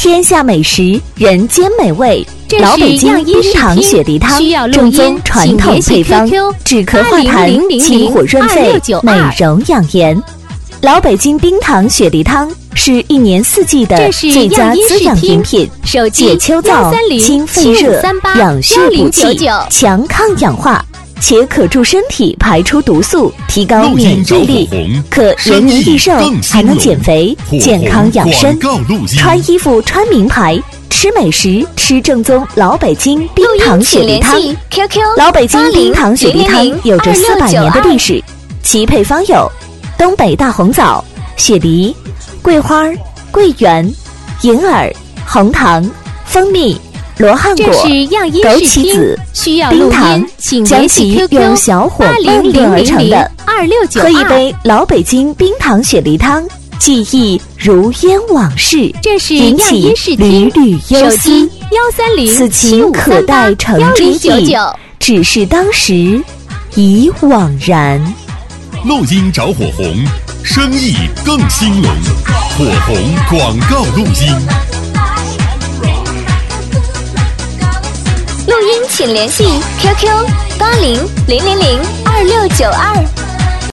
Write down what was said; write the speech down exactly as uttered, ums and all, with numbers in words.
天下美食，人间美味。老北京冰糖雪梨汤，正宗传统配方，止咳化痰，清火润肺，美容养颜。老北京冰糖雪梨汤是一年四季的最佳滋养饮品，解秋燥、清肺热、养血补气、强抗氧化，且可助身体排出毒素，提高免疫力，可延年益寿，还能减肥、健康养生。穿衣服穿名牌，吃美食吃正宗老北京冰糖雪梨汤。老北京冰糖雪梨汤有着四百年的历史，其配方有东北大红枣、雪梨、桂花、桂圆、银耳、红糖、蜂蜜、罗汉果、枸杞子、冰糖，将其用小火慢炖而成的，喝一杯老北京冰糖雪梨汤，记忆如烟往事，引起缕缕忧思。此情可待成追忆，只是当时已惘然。 录音找火红，生意更兴隆。火红广告录音。 录音请联系 Q Q 八零零零零二六九二。